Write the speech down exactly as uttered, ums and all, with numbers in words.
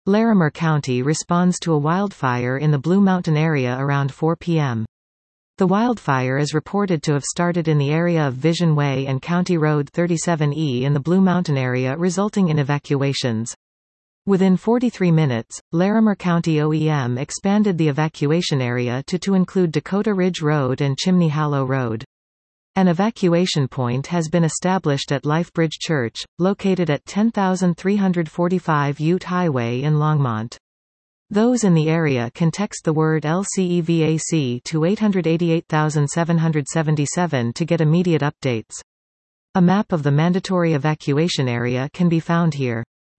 Larimer County responds to a wildfire in the Blue Mountain area around four p m The wildfire is reported to have started in the area of Vision Way and County Road thirty-seven E in the Blue Mountain area, resulting in evacuations. Within forty-three minutes, Larimer County O E M expanded the evacuation area to to include Dakota Ridge Road and Chimney Hollow Road. An evacuation point has been established at Lifebridge Church, located at ten thousand three hundred forty-five Ute Highway in Longmont. Those in the area can text the word L C E V A C to eight eight eight seven seven seven to get immediate updates. A map of the mandatory evacuation area can be found here.